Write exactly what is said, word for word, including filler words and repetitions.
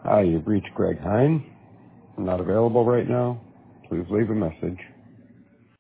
Hi, you've reached Greg Hine. I'm not available right now. Please leave a message.